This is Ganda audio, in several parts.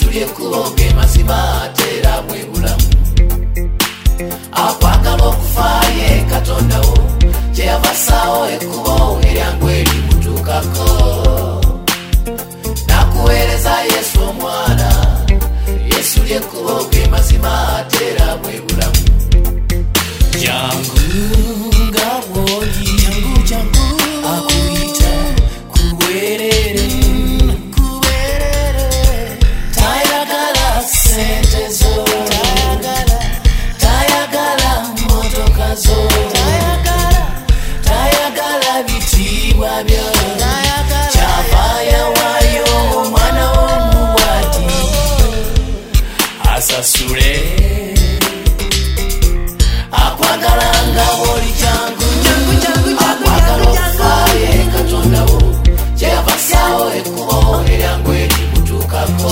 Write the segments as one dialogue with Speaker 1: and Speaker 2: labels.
Speaker 1: Yesu lyekuloge mazima atera bwebulamu akwagala okufaye Katonda wo kyeyavasawo ekkubo eryangu erimutuukako nakuweereza Yesu omwana Yesu lyekuloge mazima atera bwebulamu jangu nga bwoli jangu akuyita kuwerere tayagala sente zo tayagala motoka zo tayagala bitibwa byo kyavaya wayo omwana w'omuwati asasule akwagala nga bwoli jangu akwagala okufaye Katonda wo kyeyavasawo ekkubo eryangu erimutuukako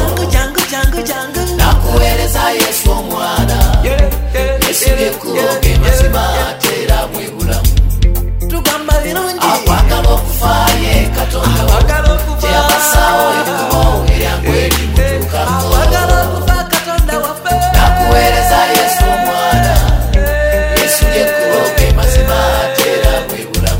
Speaker 1: nakuweereza Yesu omwana Yesu lyekuloge mazima atera bwebulamu akwagala okufaye Katonda wo kyeyavasawo ekkubo eryangu erimutuukako nakuweereza Yesu omwana Yesu lyekuloge mazima atera bwebulamu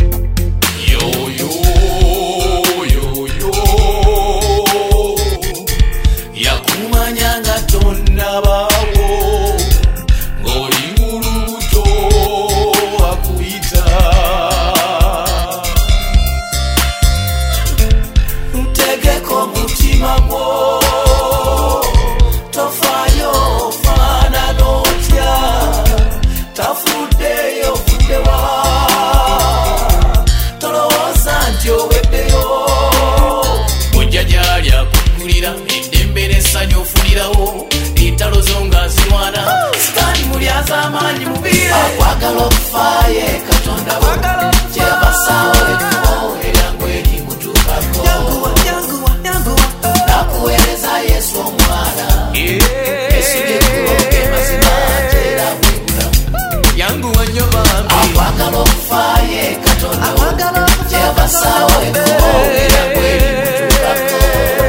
Speaker 1: yakumanya nga tonnabaawo ng'oli mu lubuto akuyita ntegeko mutima gwo tofaayo faanana otya tafuddeyo vuddewa tolowooza nti oweddeyo mujja gyali akugulira eddembe n'essanyu ofunirawo entalo zo nga zirwana sitaani mulyaza amaanyi mubiire akwagala okufaye Katonda wo kyeyavasawo ekkubo eryangu erimutuukako nakuweereza Yesu omwana Yesu lyekuloge mazima atera bwebulamu akwagala okufaye Katonda wo kyeyavasawo ekkubo eryangu erimutuukako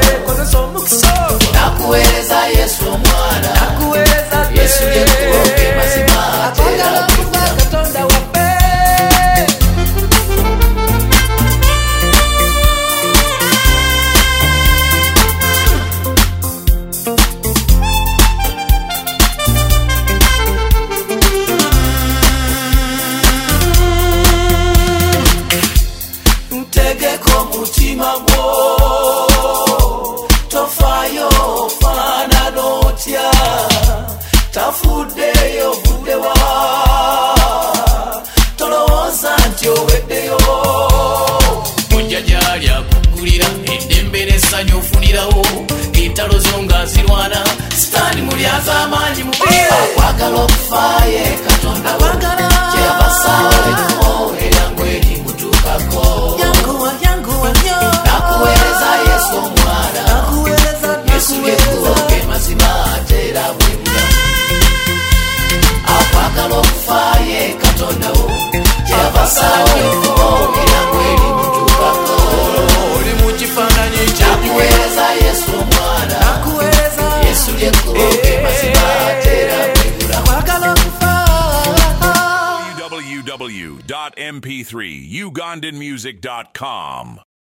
Speaker 1: nakuweereza Yesu omwana Yesu lyekuloge mazima atera bwebulamu ntegeko mutima gwo tofaayo faanana otya tafuddeyo vuddewa tolowooza nti oweddeyo mujja gyali akugulira eddembe n'essanyu ofunirawo entalo zo nga zirwana sitaani mulyaza amaanyi mubiire akwagala okufaye Katonda wo kyeyavasawo ekkubo eryangu erimutuukako nakuweereza Yesu omwana Yesu lyekuloge mazima atera bwebulamu akwagala okufaye Katonda wo kyeyavasawo ekkubo eryangu erimutuukako oli mu kifaananyi nakuweereza Yesu omwana Yesu lyekuloge mazima atera bwebulamu
Speaker 2: www.mp3ugandanmusic.com